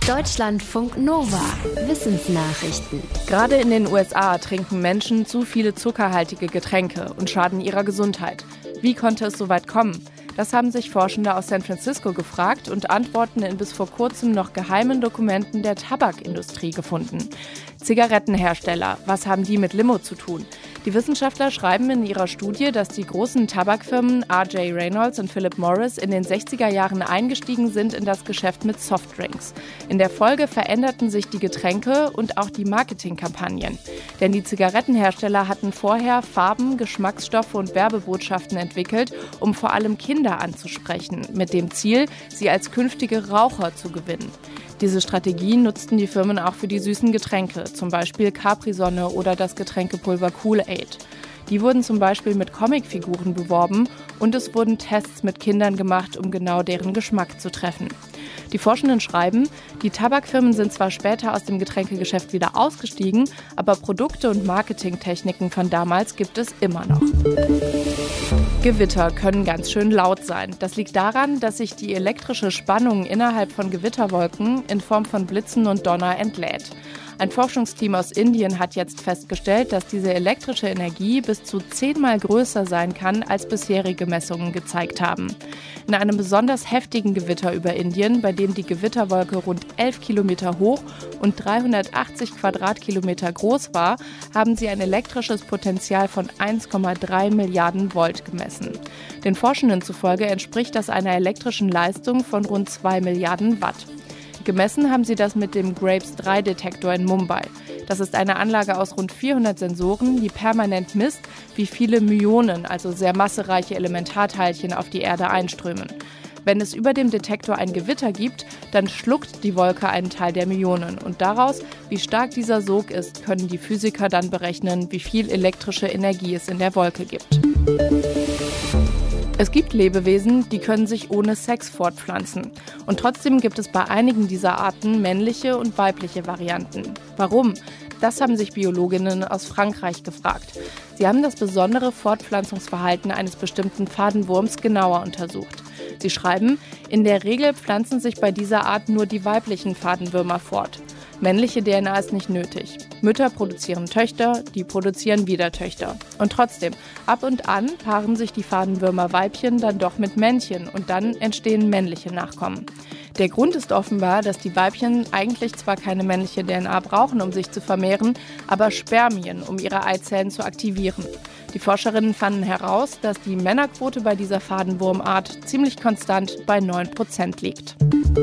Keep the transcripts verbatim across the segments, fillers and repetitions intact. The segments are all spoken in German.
Deutschlandfunk Nova. Wissensnachrichten. Gerade in den U S A trinken Menschen zu viele zuckerhaltige Getränke und schaden ihrer Gesundheit. Wie konnte es so weit kommen? Das haben sich Forschende aus San Francisco gefragt und Antworten in bis vor kurzem noch geheimen Dokumenten der Tabakindustrie gefunden. Zigarettenhersteller, was haben die mit Limo zu tun? Die Wissenschaftler schreiben in ihrer Studie, dass die großen Tabakfirmen R J Reynolds und Philip Morris in den sechziger Jahren eingestiegen sind in das Geschäft mit Softdrinks. In der Folge veränderten sich die Getränke und auch die Marketingkampagnen. Denn die Zigarettenhersteller hatten vorher Farben, Geschmacksstoffe und Werbebotschaften entwickelt, um vor allem Kinder anzusprechen, mit dem Ziel, sie als künftige Raucher zu gewinnen. Diese Strategie nutzten die Firmen auch für die süßen Getränke, zum Beispiel Capri-Sonne oder das Getränkepulver Kool-Aid. Die wurden zum Beispiel mit Comicfiguren beworben und es wurden Tests mit Kindern gemacht, um genau deren Geschmack zu treffen. Die Forschenden schreiben, die Tabakfirmen sind zwar später aus dem Getränkegeschäft wieder ausgestiegen, aber Produkte und Marketingtechniken von damals gibt es immer noch. Gewitter können ganz schön laut sein. Das liegt daran, dass sich die elektrische Spannung innerhalb von Gewitterwolken in Form von Blitzen und Donner entlädt. Ein Forschungsteam aus Indien hat jetzt festgestellt, dass diese elektrische Energie bis zu zehnmal größer sein kann, als bisherige Messungen gezeigt haben. In einem besonders heftigen Gewitter über Indien, bei dem die Gewitterwolke rund elf Kilometer hoch und dreihundertachtzig Quadratkilometer groß war, haben sie ein elektrisches Potenzial von eins Komma drei Milliarden Volt gemessen. Den Forschenden zufolge entspricht das einer elektrischen Leistung von rund zwei Milliarden Watt. Gemessen haben sie das mit dem Graves drei Detektor in Mumbai. Das ist eine Anlage aus rund vierhundert Sensoren, die permanent misst, wie viele Myonen, also sehr massereiche Elementarteilchen, auf die Erde einströmen. Wenn es über dem Detektor ein Gewitter gibt, dann schluckt die Wolke einen Teil der Myonen. Und daraus, wie stark dieser Sog ist, können die Physiker dann berechnen, wie viel elektrische Energie es in der Wolke gibt. Es gibt Lebewesen, die können sich ohne Sex fortpflanzen. Und trotzdem gibt es bei einigen dieser Arten männliche und weibliche Varianten. Warum? Das haben sich Biologinnen aus Frankreich gefragt. Sie haben das besondere Fortpflanzungsverhalten eines bestimmten Fadenwurms genauer untersucht. Sie schreiben, in der Regel pflanzen sich bei dieser Art nur die weiblichen Fadenwürmer fort. Männliche D N A ist nicht nötig. Mütter produzieren Töchter, die produzieren wieder Töchter. Und trotzdem, ab und an paaren sich die Fadenwürmer Weibchen dann doch mit Männchen und dann entstehen männliche Nachkommen. Der Grund ist offenbar, dass die Weibchen eigentlich zwar keine männliche D N A brauchen, um sich zu vermehren, aber Spermien, um ihre Eizellen zu aktivieren. Die Forscherinnen fanden heraus, dass die Männerquote bei dieser Fadenwurmart ziemlich konstant bei neun Prozent liegt.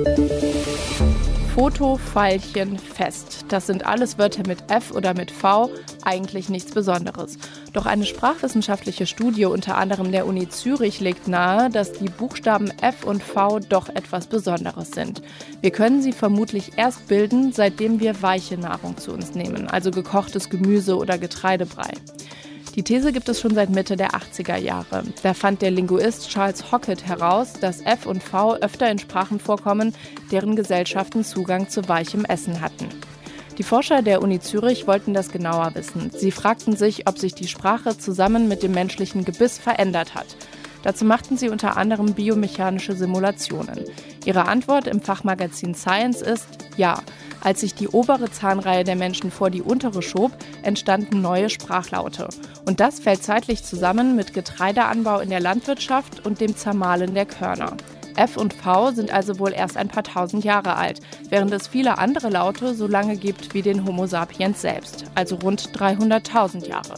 Foto, Pfeilchen, Fest. Das sind alles Wörter mit F oder mit V, eigentlich nichts Besonderes. Doch eine sprachwissenschaftliche Studie unter anderem der Uni Zürich legt nahe, dass die Buchstaben F und V doch etwas Besonderes sind. Wir können sie vermutlich erst bilden, seitdem wir weiche Nahrung zu uns nehmen, also gekochtes Gemüse oder Getreidebrei. Die These gibt es schon seit Mitte der achtziger Jahre. Da fand der Linguist Charles Hockett heraus, dass F und V öfter in Sprachen vorkommen, deren Gesellschaften Zugang zu weichem Essen hatten. Die Forscher der Uni Zürich wollten das genauer wissen. Sie fragten sich, ob sich die Sprache zusammen mit dem menschlichen Gebiss verändert hat. Dazu machten sie unter anderem biomechanische Simulationen. Ihre Antwort im Fachmagazin Science ist ja. Als sich die obere Zahnreihe der Menschen vor die untere schob, entstanden neue Sprachlaute. Und das fällt zeitlich zusammen mit Getreideanbau in der Landwirtschaft und dem Zermahlen der Körner. F und V sind also wohl erst ein paar tausend Jahre alt, während es viele andere Laute so lange gibt wie den Homo sapiens selbst, also rund dreihunderttausend Jahre.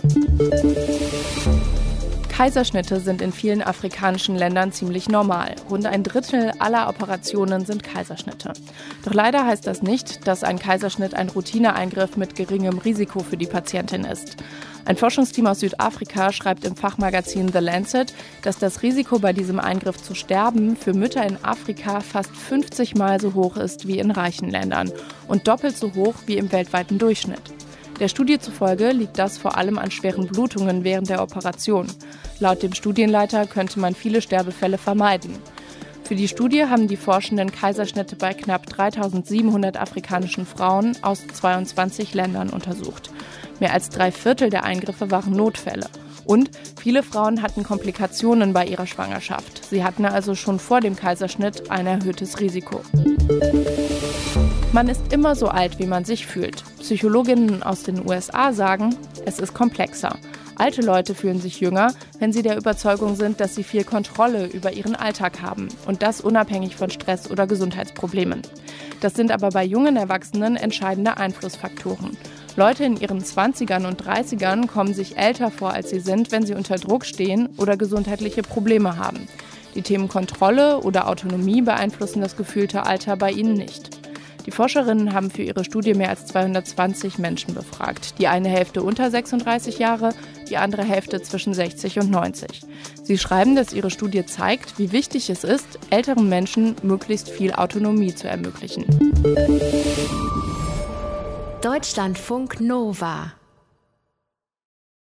Kaiserschnitte sind in vielen afrikanischen Ländern ziemlich normal. Rund ein Drittel aller Operationen sind Kaiserschnitte. Doch leider heißt das nicht, dass ein Kaiserschnitt ein Routineeingriff mit geringem Risiko für die Patientin ist. Ein Forschungsteam aus Südafrika schreibt im Fachmagazin The Lancet, dass das Risiko bei diesem Eingriff zu sterben für Mütter in Afrika fast fünfzig Mal so hoch ist wie in reichen Ländern und doppelt so hoch wie im weltweiten Durchschnitt. Der Studie zufolge liegt das vor allem an schweren Blutungen während der Operation. Laut dem Studienleiter könnte man viele Sterbefälle vermeiden. Für die Studie haben die Forschenden Kaiserschnitte bei knapp dreitausendsiebenhundert afrikanischen Frauen aus zweiundzwanzig Ländern untersucht. Mehr als drei Viertel der Eingriffe waren Notfälle. Und viele Frauen hatten Komplikationen bei ihrer Schwangerschaft. Sie hatten also schon vor dem Kaiserschnitt ein erhöhtes Risiko. Man ist immer so alt, wie man sich fühlt. Psychologinnen aus den U S A sagen, es ist komplexer. Alte Leute fühlen sich jünger, wenn sie der Überzeugung sind, dass sie viel Kontrolle über ihren Alltag haben. Und das unabhängig von Stress oder Gesundheitsproblemen. Das sind aber bei jungen Erwachsenen entscheidende Einflussfaktoren. Leute in ihren zwanzigern und dreißigern kommen sich älter vor, als sie sind, wenn sie unter Druck stehen oder gesundheitliche Probleme haben. Die Themen Kontrolle oder Autonomie beeinflussen das gefühlte Alter bei ihnen nicht. Die Forscherinnen haben für ihre Studie mehr als zweihundertzwanzig Menschen befragt. Die eine Hälfte unter sechsunddreißig Jahre, die andere Hälfte zwischen sechzig und neunzig. Sie schreiben, dass ihre Studie zeigt, wie wichtig es ist, älteren Menschen möglichst viel Autonomie zu ermöglichen. Deutschlandfunk Nova